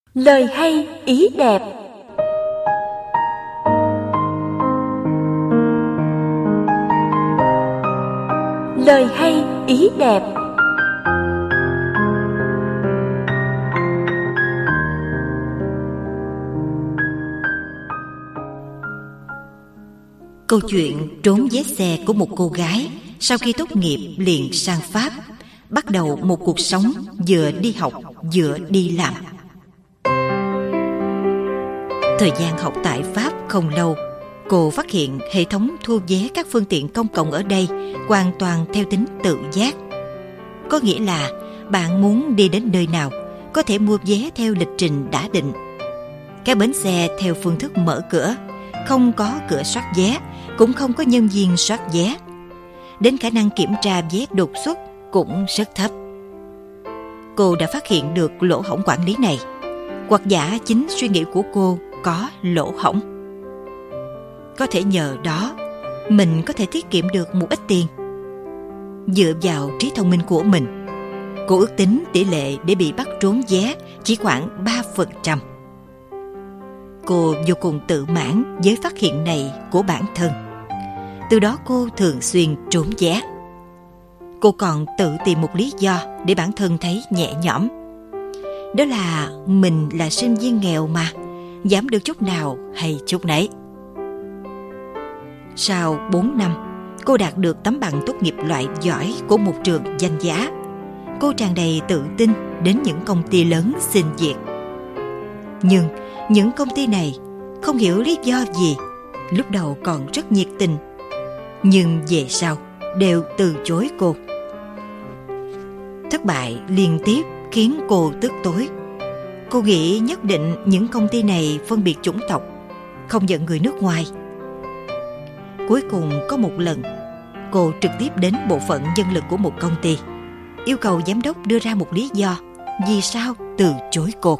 Lời hay ý đẹp. Lời hay ý đẹp. Câu chuyện trốn vé xe của một cô gái sau khi tốt nghiệp liền sang Pháp, bắt đầu một cuộc sống vừa đi học vừa đi làm. Thời gian học tại Pháp không lâu, cô phát hiện hệ thống thu vé các phương tiện công cộng ở đây hoàn toàn theo tính tự giác. Có nghĩa là bạn muốn đi đến nơi nào có thể mua vé theo lịch trình đã định. Các bến xe theo phương thức mở cửa, không có cửa soát vé, cũng không có nhân viên soát vé. Đến khả năng kiểm tra vé đột xuất cũng rất thấp. Cô đã phát hiện được lỗ hổng quản lý này, hoặc giả chính suy nghĩ của cô có lỗ hổng. Có thể nhờ đó mình có thể tiết kiệm được một ít tiền. Dựa vào trí thông minh của mình, cô ước tính tỷ lệ để bị bắt trốn vé chỉ khoảng 3%. Cô vô cùng tự mãn với phát hiện này của bản thân. Từ đó cô thường xuyên trốn vé. Cô còn tự tìm một lý do để bản thân thấy nhẹ nhõm. Đó là mình là sinh viên nghèo mà, giảm được chút nào hay chút nấy. Sau 4 năm, cô đạt được tấm bằng tốt nghiệp loại giỏi của một trường danh giá. Cô tràn đầy tự tin đến những công ty lớn xin việc. Nhưng những công ty này không hiểu lý do gì, lúc đầu còn rất nhiệt tình, nhưng về sau đều từ chối cô. Thất bại liên tiếp khiến cô tức tối. Cô nghĩ nhất định những công ty này phân biệt chủng tộc, không nhận người nước ngoài. Cuối cùng có một lần, cô trực tiếp đến bộ phận nhân lực của một công ty, yêu cầu giám đốc đưa ra một lý do vì sao từ chối cô.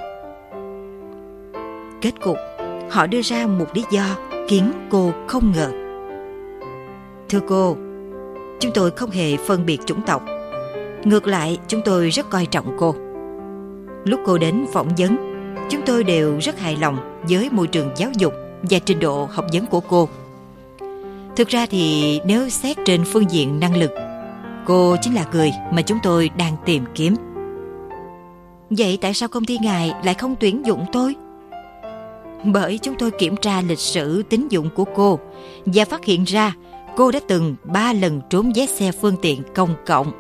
Kết cục, họ đưa ra một lý do khiến cô không ngờ. Thưa cô, chúng tôi không hề phân biệt chủng tộc. Ngược lại, chúng tôi rất coi trọng cô. Lúc cô đến phỏng vấn, chúng tôi đều rất hài lòng với môi trường giáo dục và trình độ học vấn của cô. Thực ra thì nếu xét trên phương diện năng lực, cô chính là người mà chúng tôi đang tìm kiếm. Vậy tại sao công ty ngài lại không tuyển dụng tôi? Bởi chúng tôi kiểm tra lịch sử tín dụng của cô và phát hiện ra cô đã từng 3 lần trốn vé xe phương tiện công cộng.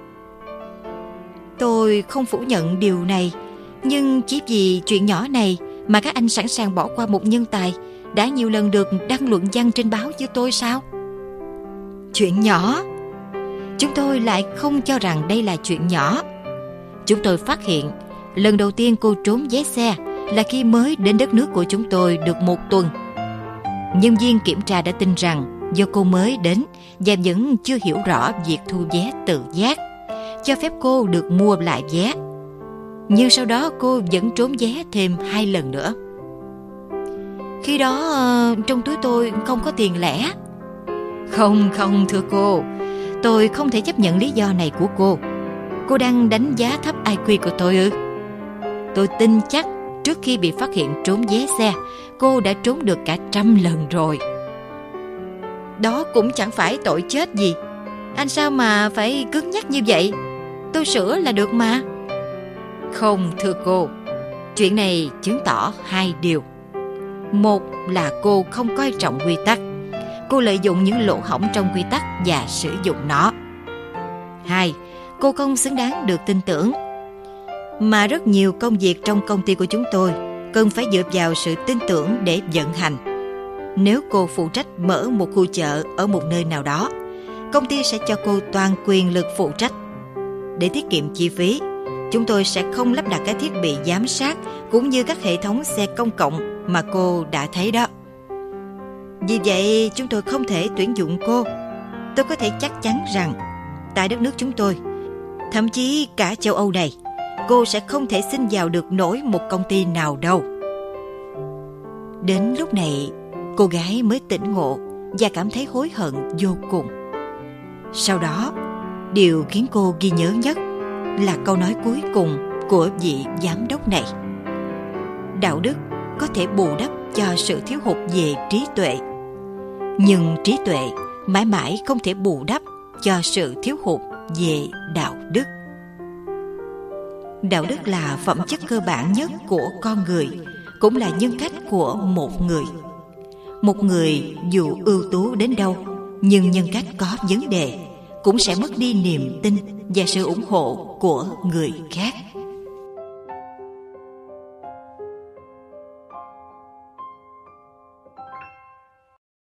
Tôi không phủ nhận điều này, nhưng chỉ vì chuyện nhỏ này mà các anh sẵn sàng bỏ qua một nhân tài đã nhiều lần được đăng luận văn trên báo với tôi sao? Chuyện nhỏ? Chúng tôi lại không cho rằng đây là chuyện nhỏ. Chúng tôi phát hiện lần đầu tiên cô trốn vé xe là khi mới đến đất nước của chúng tôi được 1 tuần. Nhân viên kiểm tra đã tin rằng do cô mới đến và vẫn chưa hiểu rõ việc thu vé tự giác, cho phép cô được mua lại vé. Nhưng sau đó cô vẫn trốn vé thêm 2 lần nữa. Khi đó trong túi tôi không có tiền lẻ. Không thưa cô, tôi không thể chấp nhận lý do này của cô. Cô đang đánh giá thấp IQ của tôi ư? Tôi tin chắc trước khi bị phát hiện trốn vé xe, cô đã trốn được cả 100 lần rồi. Đó cũng chẳng phải tội chết gì. Anh sao mà phải cứng nhắc như vậy? Tôi sửa là được mà. Không thưa cô, chuyện này chứng tỏ 2 điều. Một là cô không coi trọng quy tắc. Cô lợi dụng những lỗ hổng trong quy tắc và sử dụng nó. 2, cô không xứng đáng được tin tưởng. Mà rất nhiều công việc trong công ty của chúng tôi cần phải dựa vào sự tin tưởng để vận hành. Nếu cô phụ trách mở một khu chợ ở một nơi nào đó, công ty sẽ cho cô toàn quyền lực phụ trách. Để tiết kiệm chi phí, chúng tôi sẽ không lắp đặt các thiết bị giám sát cũng như các hệ thống xe công cộng mà cô đã thấy đó. Vì vậy, chúng tôi không thể tuyển dụng cô. Tôi có thể chắc chắn rằng tại đất nước chúng tôi, thậm chí cả châu Âu này, cô sẽ không thể xin vào được nổi một công ty nào đâu. Đến lúc này, cô gái mới tỉnh ngộ và cảm thấy hối hận vô cùng. Sau đó, điều khiến cô ghi nhớ nhất là câu nói cuối cùng của vị giám đốc này. Đạo đức có thể bù đắp cho sự thiếu hụt về trí tuệ, nhưng trí tuệ mãi mãi không thể bù đắp cho sự thiếu hụt về đạo đức. Đạo đức là phẩm chất cơ bản nhất của con người, cũng là nhân cách của một người. Một người dù ưu tú đến đâu, nhưng nhân cách có vấn đề, cũng sẽ mất đi niềm tin và sự ủng hộ của người khác.